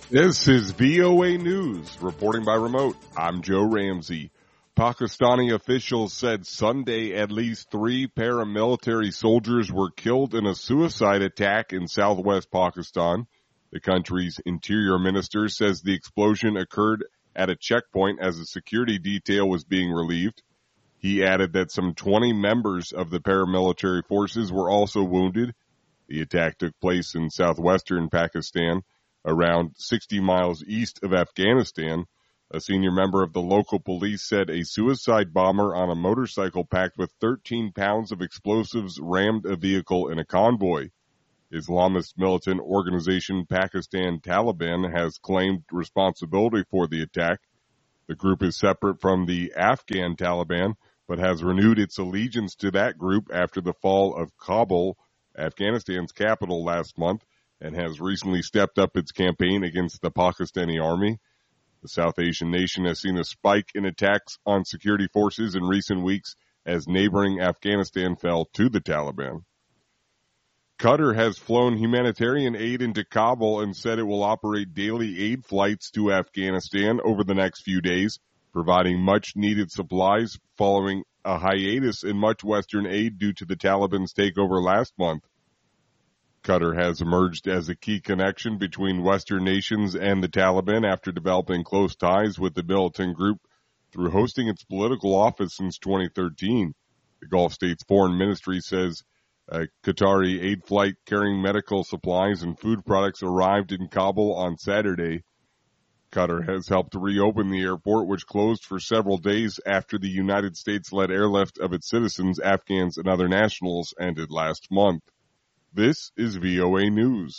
This is VOA News, reporting by remote. I'm Joe Ramsey. Pakistani officials said Sunday at least 3 paramilitary soldiers were killed in a suicide attack in southwest Pakistan. The country's interior minister says the explosion occurred at a checkpoint as a security detail was being relieved. He added that some 20 members of the paramilitary forces were also wounded. The attack took place in southwestern Pakistan, around 60 miles east of Afghanistan. A senior member of the local police said a suicide bomber on a motorcycle packed with 13 pounds of explosives rammed a vehicle in a convoy. Islamist militant organization Pakistan Taliban has claimed responsibility for the attack. The group is separate from the Afghan Taliban, but has renewed its allegiance to that group after the fall of Kabul, Afghanistan's capital, last month, and has recently stepped up its campaign against the Pakistani army. The South Asian nation has seen a spike in attacks on security forces in recent weeks as neighboring Afghanistan fell to the Taliban. Qatar has flown humanitarian aid into Kabul and said it will operate daily aid flights to Afghanistan over the next few days, providing much-needed supplies following a hiatus in much Western aid due to the Taliban's takeover last month. Qatar has emerged as a key connection between Western nations and the Taliban after developing close ties with the militant group through hosting its political office since 2013. The Gulf States Foreign Ministry says a Qatari aid flight carrying medical supplies and food products arrived in Kabul on Saturday. Qatar has helped reopen the airport, which closed for several days after the United States-led airlift of its citizens, Afghans, and other nationals ended last month. This is VOA News.